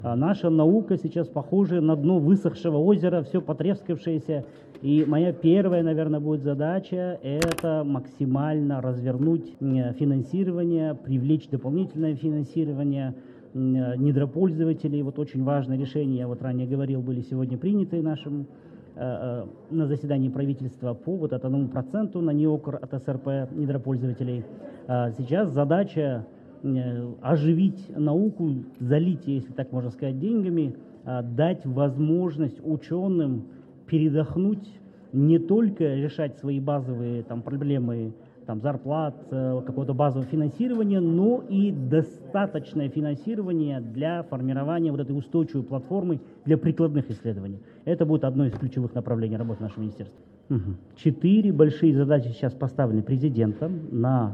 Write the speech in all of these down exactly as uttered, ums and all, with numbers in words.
А наша наука сейчас похожа на дно высохшего озера, все потрескавшееся. И моя первая, наверное, будет задача – это максимально развернуть финансирование, привлечь дополнительное финансирование недропользователей. Вот очень важное решение, я вот ранее говорил, были сегодня приняты нашим э, на заседании правительства по вот этому проценту на НИОКР от СРП недропользователей. А сейчас задача оживить науку, залить, если так можно сказать, деньгами, дать возможность ученым передохнуть, не только решать свои базовые там, проблемы там, зарплат, какого-то базового финансирования, но и достаточное финансирование для формирования вот этой устойчивой платформы для прикладных исследований. Это будет одно из ключевых направлений работы нашего министерства. Угу. Четыре большие задачи сейчас поставлены президентом на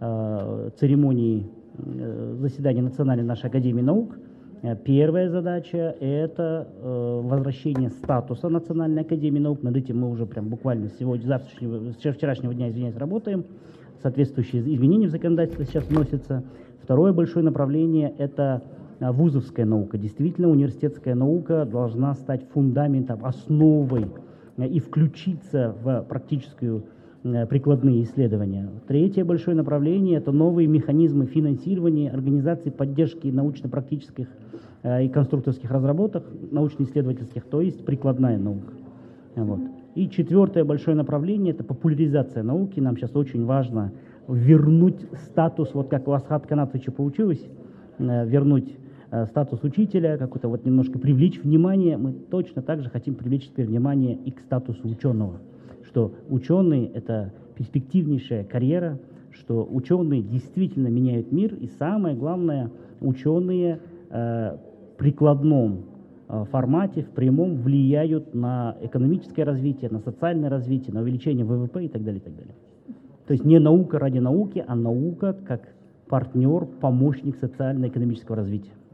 э, церемонии заседания Национальной нашей академии наук. Первая задача – это э, возвращение статуса Национальной академии наук. Над этим мы уже прям буквально сегодня, завтрашнего, вчерашнего дня, извиняюсь, работаем. Соответствующие изменения в законодательство сейчас вносятся. Второе большое направление – это вузовская наука. Действительно, университетская наука должна стать фундаментом, основой и включиться в практическую прикладные исследования. Третье большое направление – это новые механизмы финансирования, организации поддержки научно-практических э, и конструкторских разработок, научно-исследовательских, то есть прикладная наука. Вот. И четвертое большое направление – это популяризация науки. Нам сейчас очень важно вернуть статус, вот как у Асхата Канатовича получилось, э, вернуть э, статус учителя, какой-то вот немножко привлечь внимание. Мы точно так же хотим привлечь теперь внимание и к статусу ученого. Что ученые – это перспективнейшая карьера, что ученые действительно меняют мир, и самое главное, ученые э, в прикладном э, формате, в прямом влияют на экономическое развитие, на социальное развитие, на увеличение вэ вэ пэ и так далее, и так далее. То есть не наука ради науки, а наука как партнер, помощник социально-экономического развития.